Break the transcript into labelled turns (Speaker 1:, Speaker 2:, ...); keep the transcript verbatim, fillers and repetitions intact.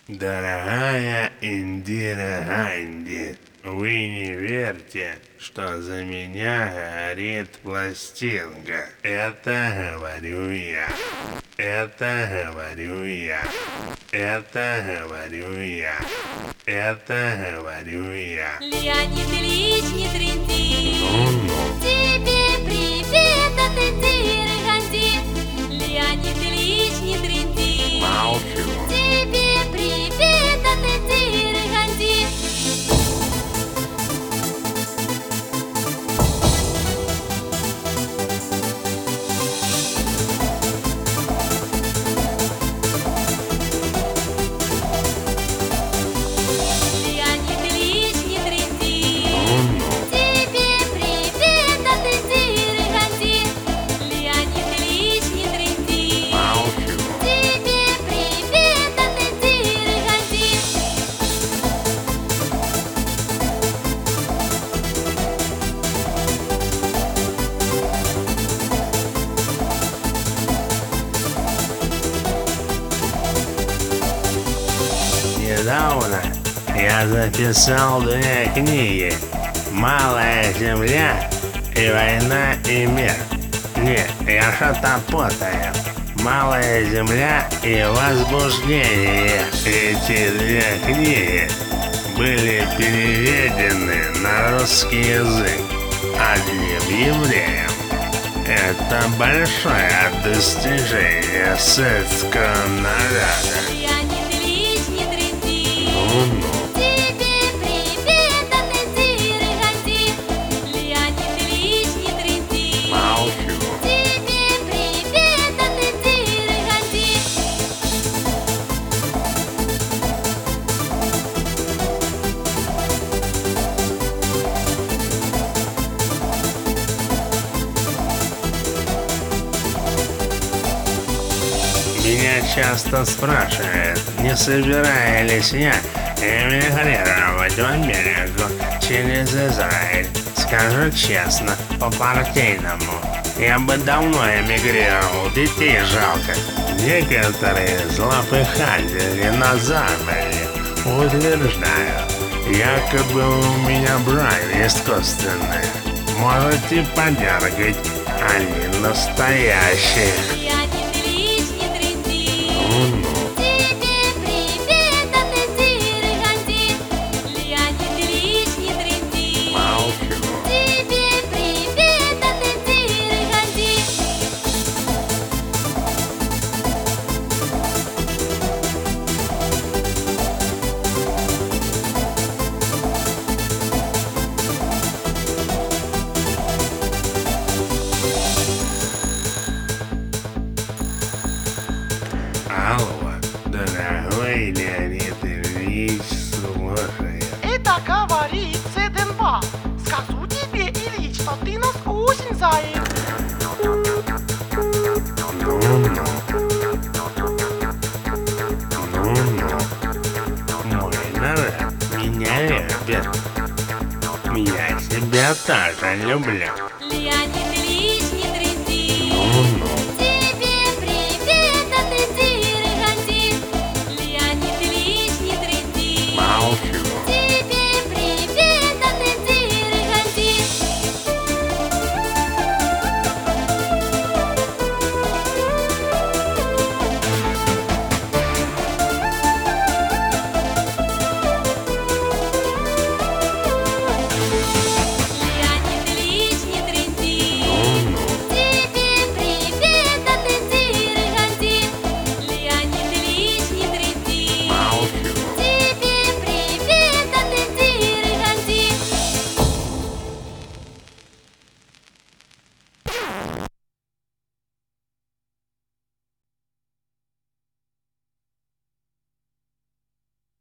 Speaker 1: Дорогая Индира Ганди, вы не верьте, что за меня горит пластинка. Это говорю я. Это говорю я. Это говорю я. Это говорю я.
Speaker 2: Леонид Ильич, не тренди.
Speaker 1: Ну-ну.
Speaker 2: Тебе привет от Индиры Ганди. Леонид Ильич, не тренди.
Speaker 1: Молчу.
Speaker 2: Тебе привет от Индиры Ганди. Леонид Ильич, не тренди.
Speaker 1: Ну-ну.
Speaker 2: Тебе привет от Индиры Ганди. Леонид Ильич, не тренди.
Speaker 1: Молчу.
Speaker 2: Тебе привет от Индиры Ганди.
Speaker 1: Недавно я записал две книги «Малая земля» и «Война и мир». Не, я что-то путаю. «Малая земля» и «Возбуждение». Эти две книги были переведены на русский язык одним евреем. Это большое достижение советского народа.
Speaker 2: Леонид Ильич, не тренди.
Speaker 1: Ну-ну.
Speaker 2: Тебе привет от Индиры Ганди. Леонид Ильич, не тренди.
Speaker 1: Молчу.
Speaker 2: Тебе привет от Индиры Ганди.
Speaker 1: Меня часто спрашивают, не собираюсь я эмигрировать в Америку через Израиль. Скажу честно, по-партийному, я бы давно эмигрировал, детей жалко. Некоторые злопыхатели на Западе утверждают, якобы у меня брови искусственные. Можете подергать, они настоящие.
Speaker 2: Леонид Ильич, не тренди.
Speaker 1: Ну-ну.
Speaker 2: Тебе привет от Индиры Ганди. Леонид Ильич, не тренди.
Speaker 1: Молчу.
Speaker 2: Тебе привет от Индиры Ганди.
Speaker 1: Алло, дорогой Леонид Ильич, слушай.
Speaker 3: Это говорит Седенба. Скажу тебе, Ильич, что ты нас очень заеб.
Speaker 1: Ну-ну. Ну-ну. Мой народ меня любит. Я себя тоже люблю.
Speaker 2: Леонид Ильич, не тренди.
Speaker 1: Ну-ну.
Speaker 2: Тебе привет от Индиры Ганди. Леонид Ильич, не тренди.
Speaker 1: Молчу.
Speaker 2: Тебе привет от Индиры Ганди. Леонид Ильич, не тренди.
Speaker 1: Ну-ну.
Speaker 2: Тебе привет от Индиры Ганди. Леонид Ильич, не тренди.
Speaker 1: Молчу.
Speaker 2: Тебе привет от Индиры Ганди.